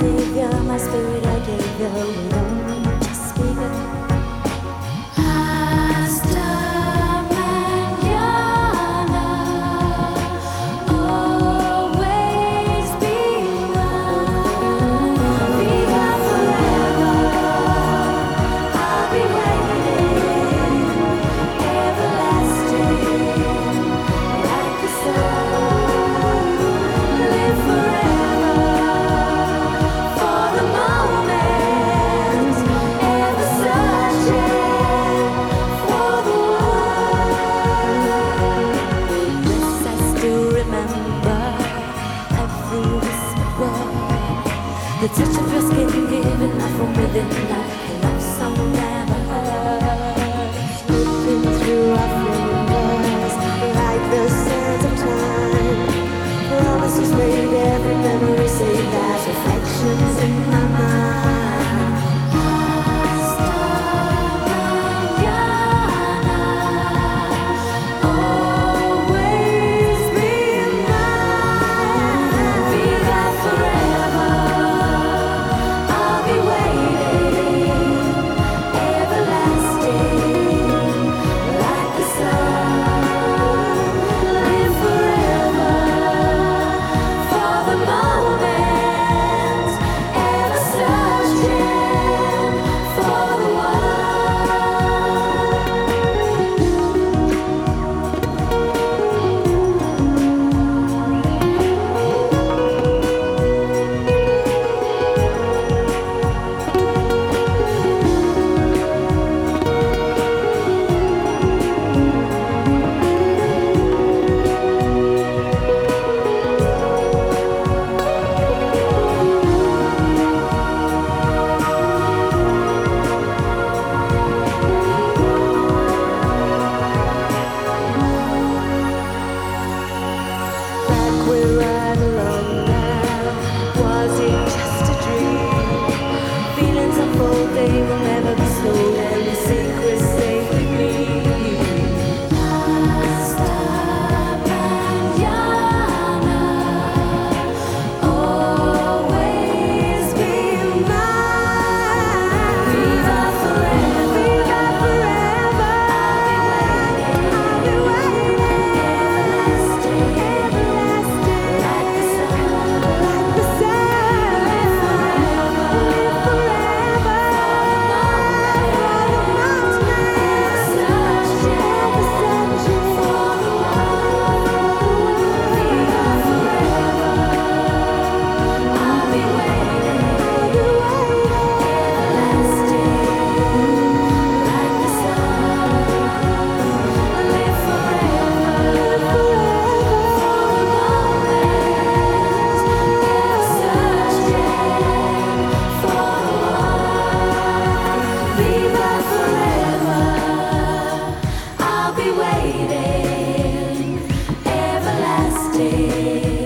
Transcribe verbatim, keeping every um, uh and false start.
savior, my spirit I gave you would only just begun. Hasta mañana, always be mine. Viva forever, I'll be waiting, everlasting, like the sun. Live forever for the moment, ever searching for the one. Yes, I still remember every whispered word, the touch of your skin giving up from within like a love song never heard. Slipping through our fingers like the sands of time. Promises made, every memory saved as reflections in my mind. Hasta mañana, always be mine. Viva forever, I'll be waiting, everlasting, like the sun. Live forever for the moment, ever searching for the one. Like we're right along now, was it just a dream? Feelings unfold, they will never be sold, and the secrets stay with me. Hasta mañana, always be mine. Viva forever, viva forever. I'll be waiting, everlasting, everlasting, like the sun, like the sun. Live forever, live forever, for the moment, ever searching, ever searching for the one. Viva forever, I'll be waiting, everlasting, like the sun. Live forever, live forever, for the moment, ever searching for the one. Viva forever, I'll be waiting, everlasting.